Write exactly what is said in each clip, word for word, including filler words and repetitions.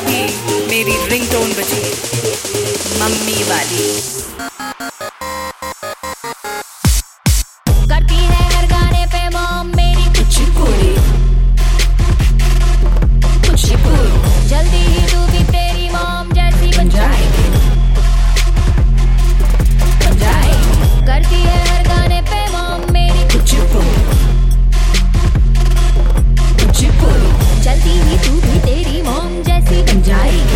भी मेरी रिंगटोन बजी, मम्मी वाली। करती है हर गाने पे मॉम मेरी कुचिपुड़ी कुचिपुड़ी। जल्दी ही तू भी तेरी मॉम जैसी बन जाएगी बन जाएगी। करती है हर गाने पे मॉम मेरी कुचिपुड़ी कुचिपुड़ी। जल्दी ही तू भी तेरी मॉम जैसी बन जाएगी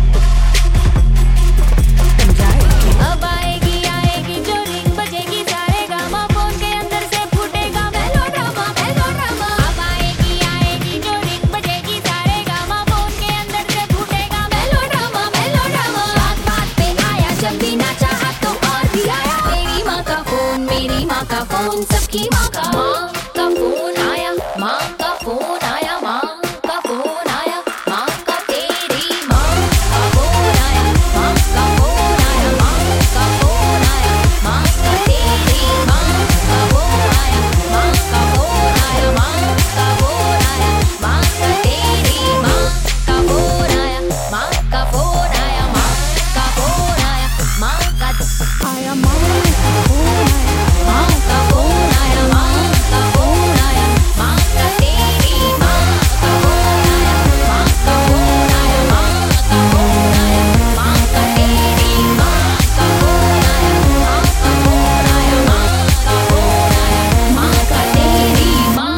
बन जाएगी। अब आएगी आएगी जो रिंग बजेगी, सारे गामा फोन के अंदर से फूटेगा मेलोड्रामा मेलोड्रामा। अब आएगी आएगी जो रिंग बजेगी, सारे गामा फोन के अंदर से फूटेगा मेलोड्रामा मेलोड्रामा। बात बात पे आया जब भी ना चाहा तो और भी आया। मेरी माँ का फोन मेरी माँ का फोन सबकी माँ का। माँ का फोन आया माँ का फोन आया माँ का फोन आया माँ का तेरी माँ का फोन आया माँ का फोन आया माँ का फोन आया माँ का तेरी माँ का फोन आया माँ का फोन आया माँ का फोन आया माँ का तेरी माँ का फोन आया माँ का फोन आया माँ का फोन आया माँ का आया माँ का फोन आया माँ का फोन आया माँ का फोन आया माँ का तेरी माँ का फोन आया माँ का फोन आया माँ का फोन आया माँ का तेरी माँ का फोन आया माँ का फोन आया माँ का फोन आया माँ का तेरी माँ।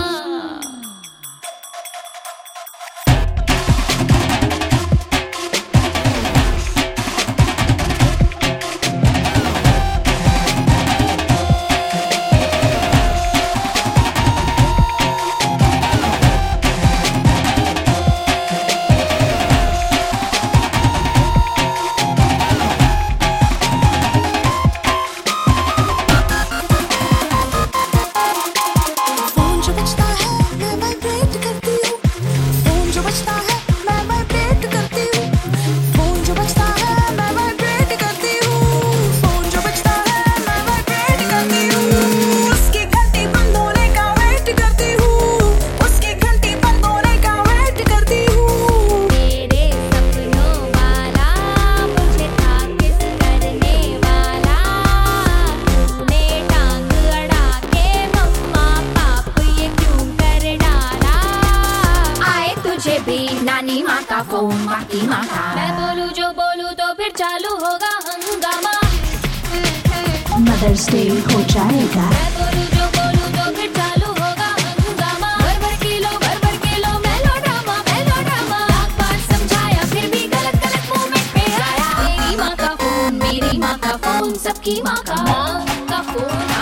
फोन जो बजता है मैं वाइब्रेट करती हूँ। फोन जो बजता है मैं वाइब्रेट करती हूँ। फोन जो बजता है मैं वाइब्रेट करती हूँ। फोन जो बजता है मैं वाइब्रेट करती हूँ। उसकी घंटी बंद होने का वेट करती हूँ। उसकी घंटी बंद होने का वेट करती हूँ। तेरे सपनों वाला मुझे था किस करने वाला। तूने टांग अड़ा के मम्मा पाप ये क्यों कर डाला। आए तुझे भी नानी माँ का फोन माँ की माँ का। मैं बोलूँ जो बोलूँ तो फिर चालू होगा हंगामा। मदर्स डे हो जाएगा। मैं बोलूँ जो बोलूँ तो फिर चालू होगा हंगामा। भर भर किलो भर भर किलो मेलोड्रामा मेलोड्रामा। लाख बार समझाया फिर भी गलत गलत मोमेंट पे आया। मेरी माँ का फोन मेरी माँ का फोन सबकी माँ का। माँ का फोन